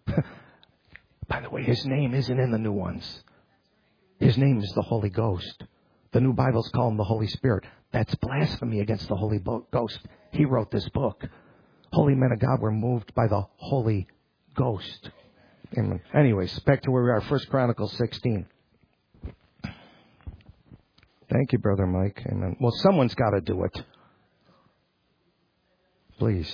Speaker 1: By the way, His name isn't in the new ones. His name is the Holy Ghost. The new Bibles call Him the Holy Spirit. That's blasphemy against the Holy Ghost. He wrote this book. Holy men of God were moved by the Holy Ghost. Amen. Anyways, back to where we are. 1 Chronicles 16. Thank you, Brother Mike. Amen. Well, someone's got to do it. Please.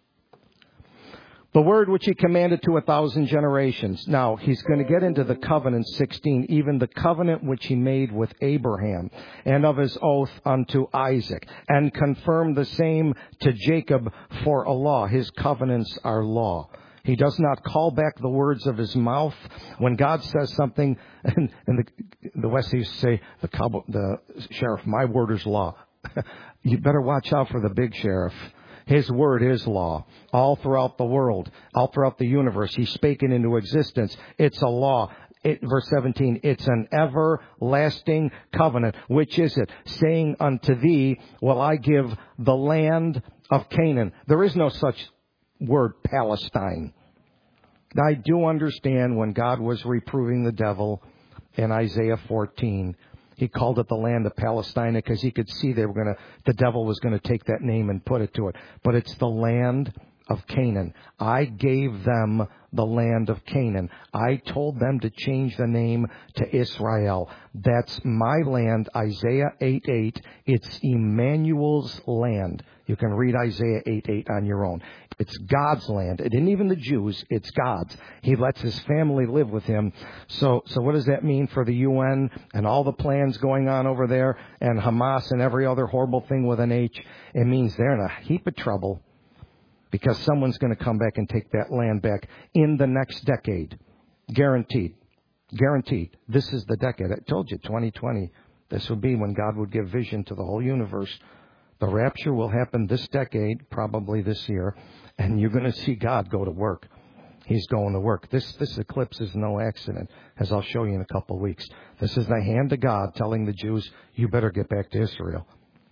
Speaker 1: The word which he commanded to 1,000 generations. Now, he's going to get into the covenant 16, even the covenant which he made with Abraham, and of his oath unto Isaac, and confirmed the same to Jacob for a law. His covenants are law. He does not call back the words of his mouth. When God says something, and the West used to say, the sheriff, my word is law. You better watch out for the big sheriff. His word is law. All throughout the world, all throughout the universe, He's spoken into existence. It's a law. Verse 17, it's an everlasting covenant. Which is it? Saying unto thee, will I give the land of Canaan. There is no such word, Palestine. I do understand when God was reproving the devil in Isaiah 14, He called it the land of Palestine because He could see the devil was going to take that name and put it to it. But it's the land of Canaan. I gave them the land of Canaan. I told them to change the name to Israel. That's my land, Isaiah 8:8. It's Emmanuel's land. You can read Isaiah 8:8 on your own. It's God's land. It isn't even the Jews. It's God's. He lets His family live with Him. So what does that mean for the UN and all the plans going on over there and Hamas and every other horrible thing with an H? It means they're in a heap of trouble because someone's going to come back and take that land back in the next decade. Guaranteed. Guaranteed. This is the decade. I told you, 2020. This will be when God would give vision to the whole universe. The rapture will happen this decade, probably this year, and you're going to see God go to work. He's going to work. This eclipse is no accident, as I'll show you in a couple of weeks. This is the hand of God telling the Jews, you better get back to Israel.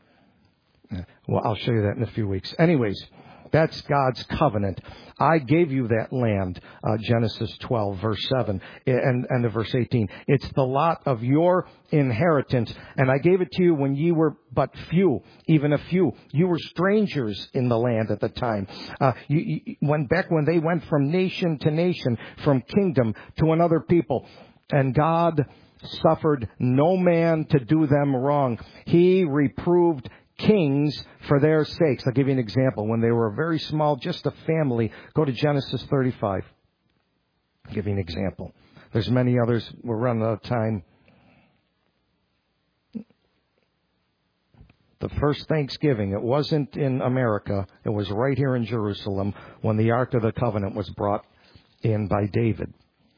Speaker 1: Well, I'll show you that in a few weeks. Anyways, that's God's covenant. I gave you that land, Genesis 12, verse 7, and verse 18. It's the lot of your inheritance, and I gave it to you when ye were but few, even a few. You were strangers in the land at the time. Back when they went from nation to nation, from kingdom to another people, and God suffered no man to do them wrong. He reproved kings for their sakes. I'll give you an example. When they were very small, just a family, go to Genesis 35. I'll give you an example. There's many others. We're running out of time. The first Thanksgiving, it wasn't in America. It was right here in Jerusalem when the Ark of the Covenant was brought in by David.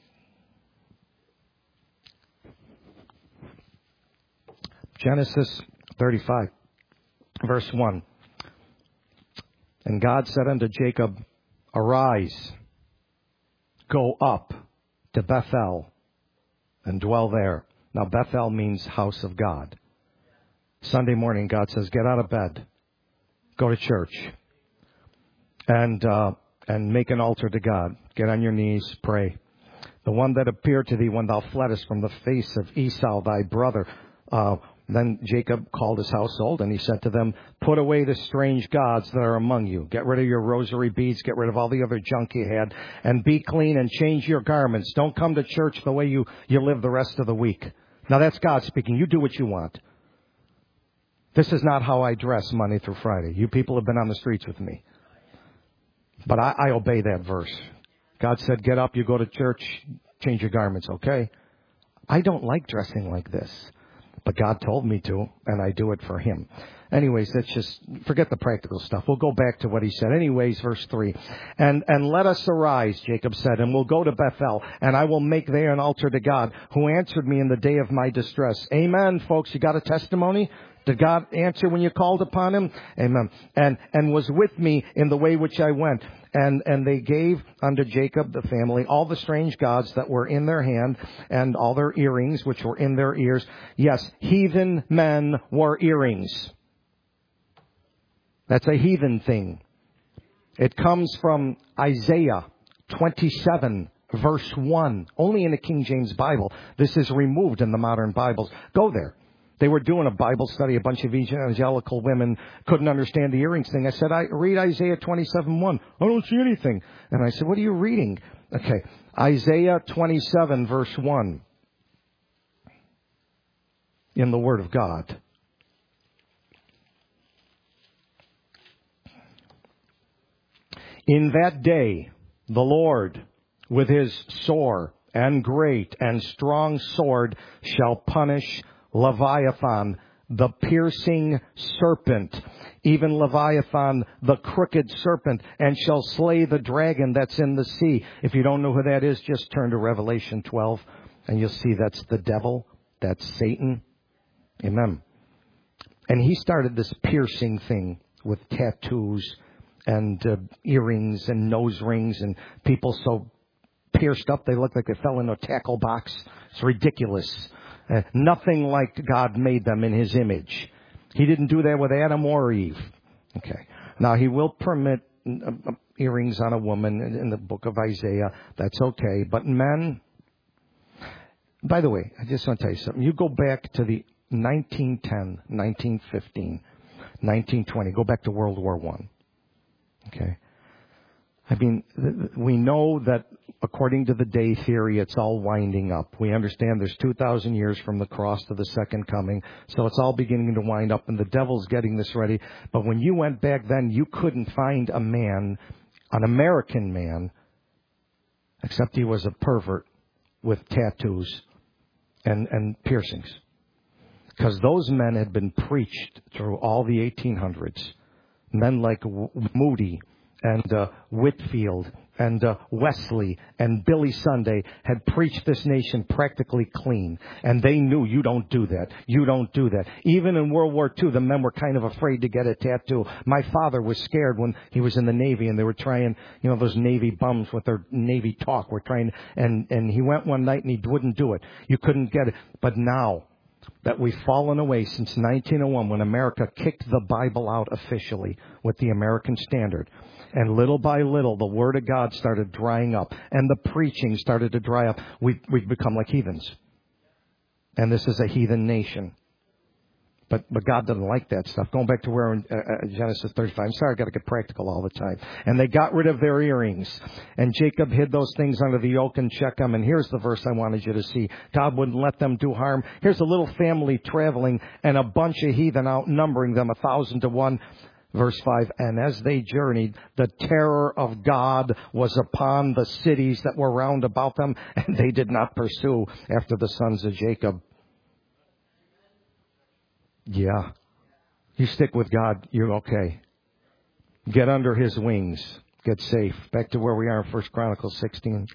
Speaker 1: Genesis 35. Verse 1. And God said unto Jacob, arise, go up to Bethel, and dwell there. Now Bethel means house of God. Sunday morning, God says, get out of bed, go to church, and make an altar to God. Get on your knees, pray. The one that appeared to thee when thou fleddest from the face of Esau thy brother. Then Jacob called his household, and he said to them, put away the strange gods that are among you. Get rid of your rosary beads. Get rid of all the other junk you had. And be clean and change your garments. Don't come to church the way you live the rest of the week. Now, that's God speaking. You do what you want. This is not how I dress Monday through Friday. You people have been on the streets with me. But I obey that verse. God said, get up, you go to church, change your garments, okay? I don't like dressing like this. But God told me to, and I do it for Him. Anyways, let's just forget the practical stuff. We'll go back to what He said. Anyways, verse 3. And let us arise, Jacob said, and we'll go to Bethel, and I will make there an altar to God, who answered me in the day of my distress. Amen, folks. You got a testimony? Did God answer when you called upon Him? Amen. And was with me in the way which I went. And they gave unto Jacob, the family, all the strange gods that were in their hand, and all their earrings, which were in their ears. Yes, heathen men wore earrings. That's a heathen thing. It comes from Isaiah 27, verse 1. Only in the King James Bible. This is removed in the modern Bibles. Go there. They were doing a Bible study. A bunch of evangelical women couldn't understand the earrings thing. I said, read Isaiah 27:1. I don't see anything. And I said, what are you reading? Okay. Isaiah 27, verse 1. In the Word of God. In that day, the Lord, with his sore and great and strong sword, shall punish Leviathan, the piercing serpent, even Leviathan, the crooked serpent, and shall slay the dragon that's in the sea. If you don't know who that is, just turn to Revelation 12, and you'll see that's the devil, that's Satan. Amen. And he started this piercing thing with tattoos and earrings and nose rings, and people so pierced up they look like they fell into a tackle box. It's ridiculous. Nothing like God made them in his image. He didn't do that with Adam or Eve. Okay. Now, he will permit earrings on a woman in the book of Isaiah. That's okay. But men, by the way, I just want to tell you something. You go back to the 1910, 1915, 1920. Go back to World War I. Okay. I mean, we know that according to the day theory, it's all winding up. We understand there's 2,000 years from the cross to the second coming, so it's all beginning to wind up, and the devil's getting this ready. But when you went back then, you couldn't find a man, an American man, except he was a pervert with tattoos and piercings. Because those men had been preached through all the 1800s. Men like Moody and Whitfield and Wesley and Billy Sunday had preached this nation practically clean. And they knew you don't do that. You don't do that. Even in World War II, the men were kind of afraid to get a tattoo. My father was scared when he was in the Navy and they were trying, you know, those Navy bums with their Navy talk were trying, and he went one night and he wouldn't do it. You couldn't get it. But now that we've fallen away since 1901 when America kicked the Bible out officially with the American Standard. And little by little, the Word of God started drying up. And the preaching started to dry up. We've become like heathens. And this is a heathen nation. But God doesn't like that stuff. Going back to where in Genesis 35. I'm sorry, I've got to get practical all the time. And they got rid of their earrings. And Jacob hid those things under the yoke in Shechem. And here's the verse I wanted you to see. God wouldn't let them do harm. Here's a little family traveling and a bunch of heathen outnumbering them 1,000 to 1. Verse 5, and as they journeyed, the terror of God was upon the cities that were round about them, and they did not pursue after the sons of Jacob. Yeah. You stick with God, you're okay. Get under his wings. Get safe. Back to where we are in 1 Chronicles 16.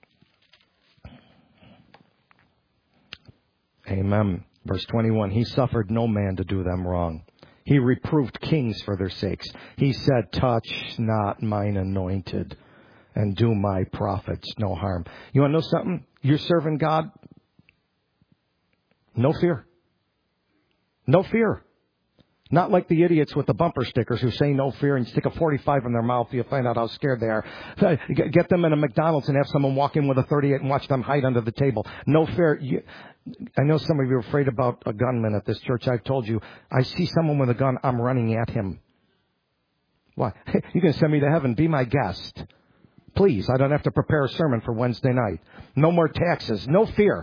Speaker 1: Amen. Verse 21, he suffered no man to do them wrong. He reproved kings for their sakes. He said, touch not mine anointed, and do my prophets no harm. You want to know something? You're serving God. No fear. No fear. Not like the idiots with the bumper stickers who say no fear and stick a 45 in their mouth. You'll find out how scared they are. Get them in a McDonald's and have someone walk in with a 38 and watch them hide under the table. No fear. I know some of you are afraid about a gunman at this church. I've told you, I see someone with a gun, I'm running at him. Why? You can send me to heaven. Be my guest. Please, I don't have to prepare a sermon for Wednesday night. No more taxes. No fear.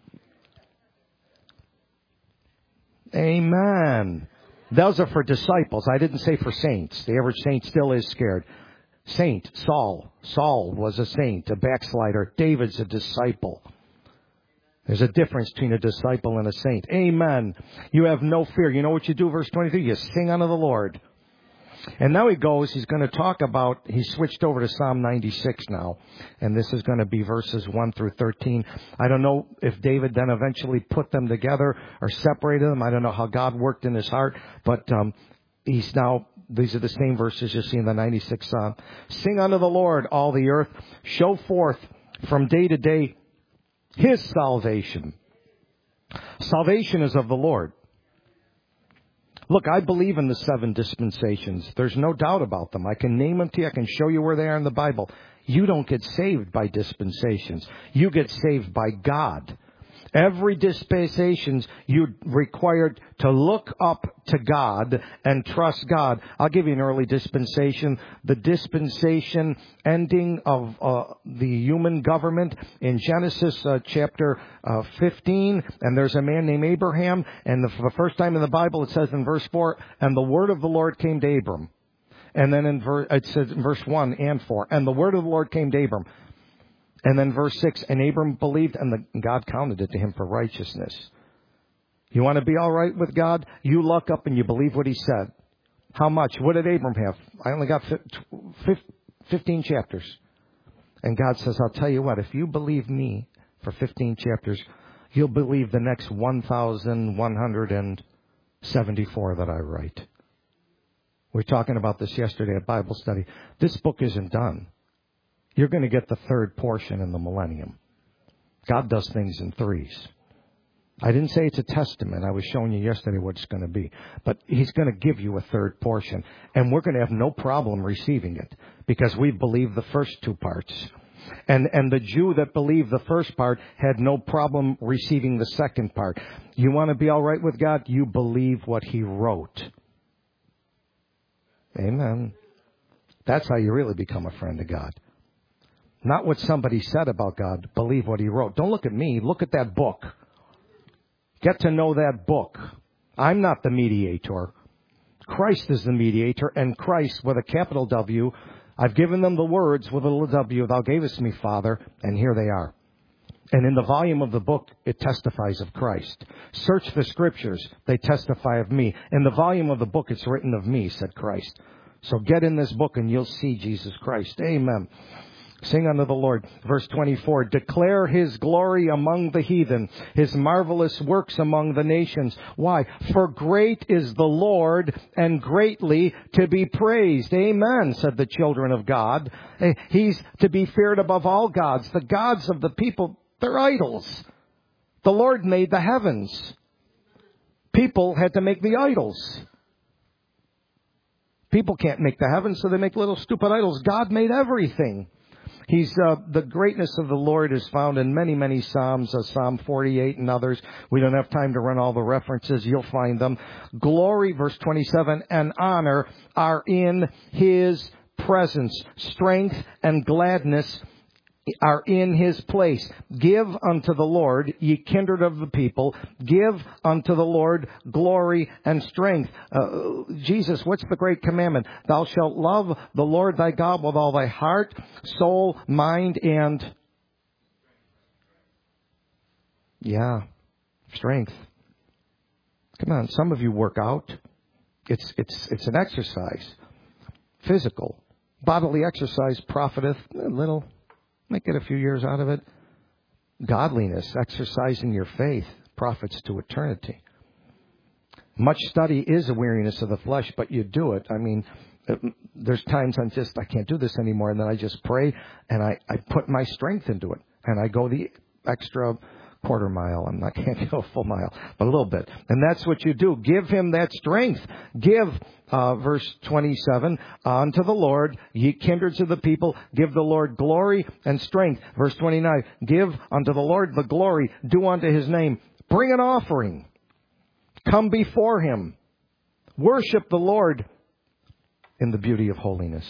Speaker 1: Amen. Those are for disciples. I didn't say for saints. The average saint still is scared. Saint, Saul. Saul was a saint, a backslider. David's a disciple. There's a difference between a disciple and a saint. Amen. You have no fear. You know what you do, verse 23? You sing unto the Lord. And now he's going to talk about, he switched over to Psalm 96 now. And this is going to be verses 1 through 13. I don't know if David then eventually put them together or separated them. I don't know how God worked in his heart. But these are the same verses you see in the 96th Psalm. Sing unto the Lord, all the earth. Show forth from day to day his salvation. Salvation is of the Lord. Look, I believe in the 7 dispensations. There's no doubt about them. I can name them to you. I can show you where they are in the Bible. You don't get saved by dispensations. You get saved by God. Every dispensation, you're required to look up to God and trust God. I'll give you an early dispensation. The dispensation ending of the human government in Genesis chapter 15. And there's a man named Abraham. And for the first time in the Bible, it says in verse 4, and the word of the Lord came to Abram. And then it says in verse 1 and 4, and the word of the Lord came to Abram. And then verse 6, and Abram believed, and God counted it to him for righteousness. You want to be all right with God? You look up and you believe what he said. How much? What did Abram have? I only got 15 chapters. And God says, I'll tell you what, if you believe me for 15 chapters, you'll believe the next 1,174 that I write. We were talking about this yesterday at Bible study. This book isn't done. You're going to get the third portion in the millennium. God does things in threes. I didn't say it's a testament. I was showing you yesterday what it's going to be. But he's going to give you a third portion. And we're going to have no problem receiving it because we believe the first two parts. And the Jew that believed the first part had no problem receiving the second part. You want to be all right with God? You believe what he wrote. Amen. That's how you really become a friend of God. Not what somebody said about God. Believe what he wrote. Don't look at me. Look at that book. Get to know that book. I'm not the mediator. Christ is the mediator. And Christ, with a capital W, I've given them the words with a little w. Thou gavest me, Father. And here they are. And in the volume of the book, it testifies of Christ. Search the scriptures. They testify of me. In the volume of the book, it's written of me, said Christ. So get in this book and you'll see Jesus Christ. Amen. Sing unto the Lord. Verse 24, declare his glory among the heathen, his marvelous works among the nations. Why? For great is the Lord and greatly to be praised. Amen, said the children of God. He's to be feared above all gods. The gods of the people, they're idols. The Lord made the heavens. People had to make the idols. People can't make the heavens, so they make little stupid idols. God made everything. The greatness of the Lord is found in many, many Psalms, Psalm 48 and others. We don't have time to run all the references. You'll find them. Glory, verse 27, and honor are in his presence. Strength and gladness are in his place. Give unto the Lord, ye kindred of the people. Give unto the Lord glory and strength. Jesus, what's the great commandment? Thou shalt love the Lord thy God with all thy heart, soul, mind, and strength. Come on, some of you work out. It's an exercise. Physical. Bodily exercise profiteth a little. Might get a few years out of it. Godliness, exercising your faith, profits to eternity. Much study is a weariness of the flesh, but you do it. I mean, there's times I can't do this anymore, and then I just pray, and I put my strength into it, and I go the extra quarter mile. I can't go a full mile, but a little bit. And that's what you do. Give him that strength. Give, verse 27, unto the Lord, ye kindreds of the people, give the Lord glory and strength. Verse 29, give unto the Lord the glory, do unto his name. Bring an offering. Come before him. Worship the Lord in the beauty of holiness.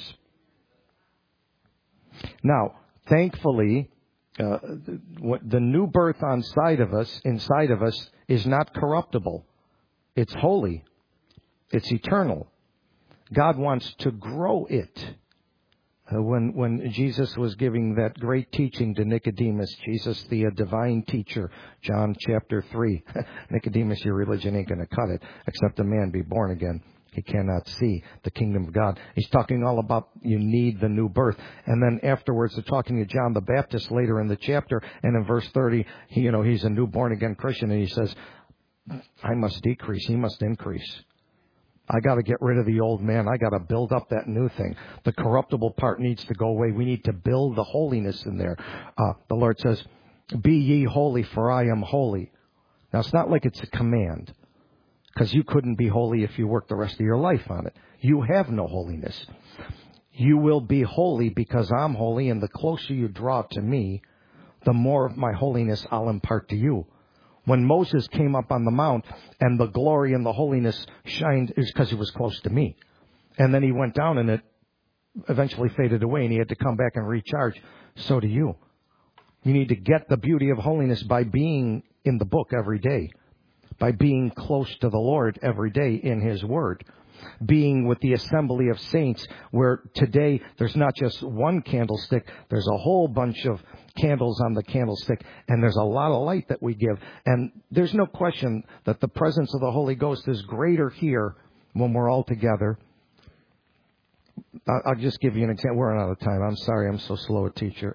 Speaker 1: Now, thankfully, the new birth inside of us is not corruptible. It's holy. It's eternal. God wants to grow it. When Jesus was giving that great teaching to Nicodemus, Jesus, the divine teacher, John chapter 3. Nicodemus, your religion ain't going to cut it, except a man be born again. He cannot see the kingdom of God. He's talking all about you need the new birth. And then afterwards, they're talking to John the Baptist later in the chapter. And in verse 30, he's a new born again Christian. And he says, I must decrease. He must increase. I got to get rid of the old man. I got to build up that new thing. The corruptible part needs to go away. We need to build the holiness in there. The Lord says, be ye holy, for I am holy. Now, it's not like it's a command. Because you couldn't be holy if you worked the rest of your life on it. You have no holiness. You will be holy because I'm holy, and the closer you draw to me, the more of my holiness I'll impart to you. When Moses came up on the mount and the glory and the holiness shined, it was because he was close to me. And then he went down and it eventually faded away and he had to come back and recharge. So do you. You need to get the beauty of holiness by being in the book every day, by being close to the Lord every day in His Word, being with the assembly of saints where today there's not just one candlestick, there's a whole bunch of candles on the candlestick, and there's a lot of light that we give. And there's no question that the presence of the Holy Ghost is greater here when we're all together. I'll just give you an example. We're out of time. I'm sorry, I'm so slow a teacher.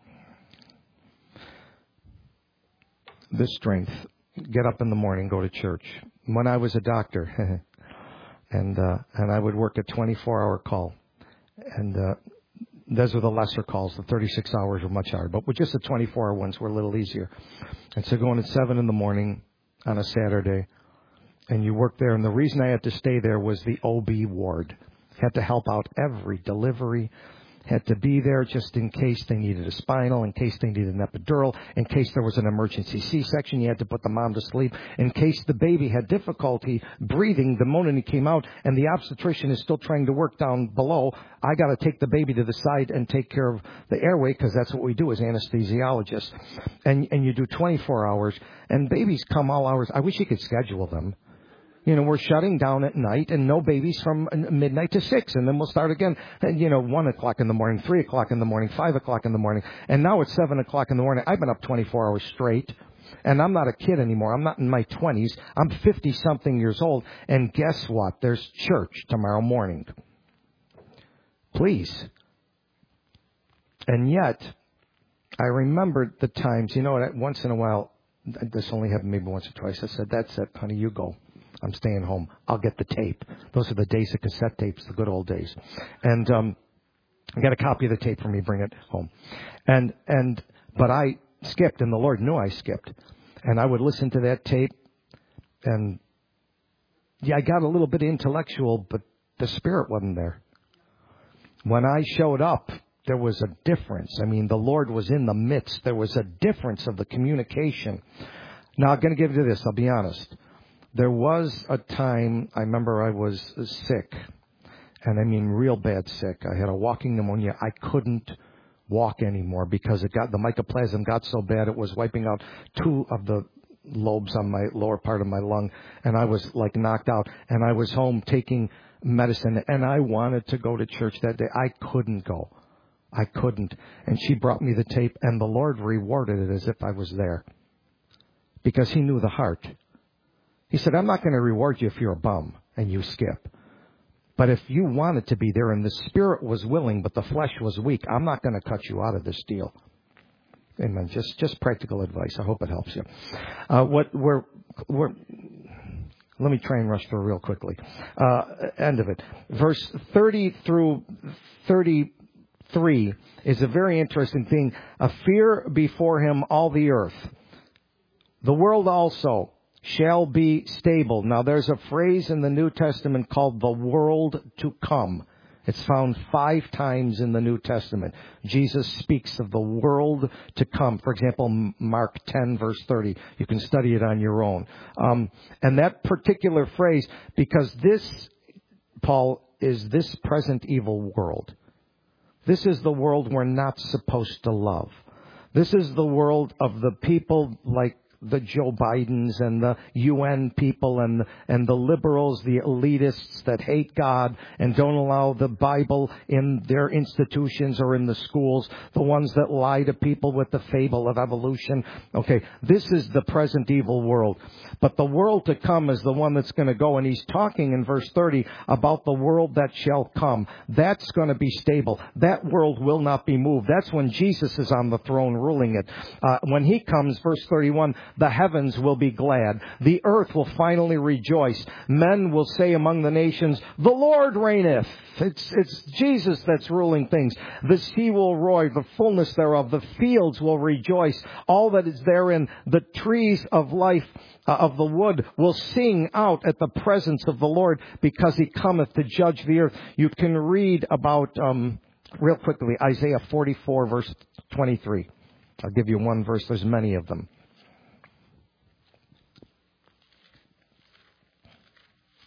Speaker 1: The strength. Get up in the morning, go to church. When I was a doctor, and I would work a 24-hour call, and those were the lesser calls. The 36 hours were much harder, but with just the 24-hour ones were a little easier. And so going at 7 in the morning on a Saturday, and you work there, and the reason I had to stay there was the OB ward. Had to help out every delivery. Had to be there just in case they needed a spinal, in case they needed an epidural, in case there was an emergency C-section, you had to put the mom to sleep, in case the baby had difficulty breathing the moment he came out and the obstetrician is still trying to work down below. I got to take the baby to the side and take care of the airway because that's what we do as anesthesiologists. And you do 24 hours, and babies come all hours. I wish you could schedule them. You know, we're shutting down at night and no babies from midnight to 6. And then we'll start again, 1 o'clock in the morning, 3 o'clock in the morning, 5 o'clock in the morning. And now it's 7 o'clock in the morning. I've been up 24 hours straight. And I'm not a kid anymore. I'm not in my 20s. I'm 50-something years old. And guess what? There's church tomorrow morning. Please. And yet, I remembered the times, once in a while, this only happened maybe once or twice. I said, that's it, honey, you go. I'm staying home. I'll get the tape. Those are the days of cassette tapes, the good old days. And get a copy of the tape for me, bring it home. But I skipped, and the Lord knew I skipped. And I would listen to that tape, and I got a little bit intellectual, but the Spirit wasn't there. When I showed up, there was a difference. I mean, the Lord was in the midst. There was a difference of the communication. Now, I'm going to give you this. I'll be honest. There was a time, I remember I was sick, and I mean real bad sick. I had a walking pneumonia. I couldn't walk anymore because the mycoplasma got so bad it was wiping out 2 of the lobes on my lower part of my lung, and I was like knocked out. And I was home taking medicine, and I wanted to go to church that day. I couldn't go. I couldn't. And she brought me the tape, and the Lord rewarded it as if I was there because He knew the heart. He said, I'm not going to reward you if you're a bum and you skip. But if you wanted to be there and the spirit was willing, but the flesh was weak, I'm not going to cut you out of this deal. Amen. Just practical advice. I hope it helps you. Let me try and rush through real quickly. End of it. Verse 30 through 33 is a very interesting thing. A fear before Him all the earth. The world also shall be stable. Now, there's a phrase in the New Testament called the world to come. It's found 5 times in the New Testament. Jesus speaks of the world to come. For example, Mark 10, verse 30. You can study it on your own. And that particular phrase, because this, Paul, is this present evil world. This is the world we're not supposed to love. This is the world of the people like the Joe Bidens and the UN people and the liberals, the elitists that hate God and don't allow the Bible in their institutions or in the schools, the ones that lie to people with the fable of evolution. Okay, this is the present evil world. But the world to come is the one that's going to go. And he's talking in verse 30 about the world that shall come. That's going to be stable. That world will not be moved. That's when Jesus is on the throne ruling it. When He comes, verse 31, the heavens will be glad. The earth will finally rejoice. Men will say among the nations, the Lord reigneth. It's Jesus that's ruling things. The sea will roar, the fullness thereof. The fields will rejoice. All that is therein, the trees of life of the wood will sing out at the presence of the Lord because He cometh to judge the earth. You can read about, real quickly, Isaiah 44, verse 23. I'll give you one verse. There's many of them.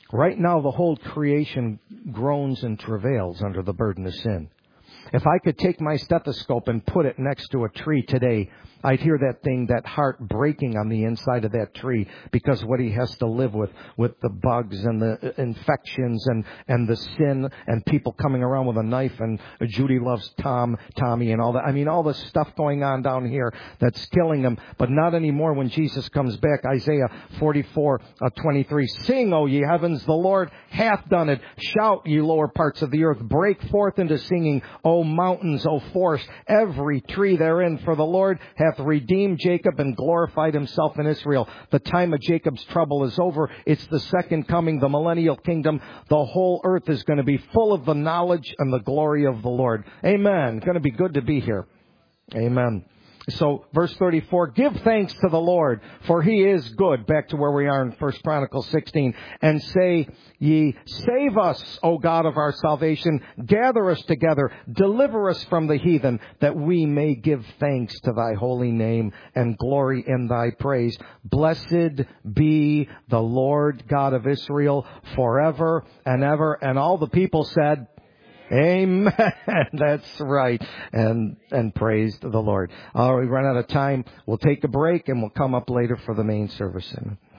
Speaker 1: Right now, the whole creation groans and travails under the burden of sin. If I could take my stethoscope and put it next to a tree today, I'd hear that heart breaking on the inside of that tree because what he has to live with the bugs and the infections and the sin and people coming around with a knife and Judy loves Tommy and all that. I mean, all the stuff going on down here that's killing him, but not anymore when Jesus comes back. Isaiah 44:23. Sing, O ye heavens, the Lord hath done it. Shout, ye lower parts of the earth. Break forth into singing, O mountains, O forests, every tree therein. For the Lord hath redeemed Jacob and glorified himself in Israel. The time of Jacob's trouble is over. It's the second coming, the millennial kingdom. The whole earth is going to be full of the knowledge and the glory of the Lord. Amen. Going to be good to be here. Amen. So, verse 34, give thanks to the Lord, for he is good. Back to where we are in 1 Chronicles 16. And say ye, save us, O God of our salvation. Gather us together. Deliver us from the heathen, that we may give thanks to thy holy name and glory in thy praise. Blessed be the Lord God of Israel forever and ever. And all the people said, Amen. That's right. And praise the Lord. All right, we run out of time. We'll take a break and we'll come up later for the main service. Amen.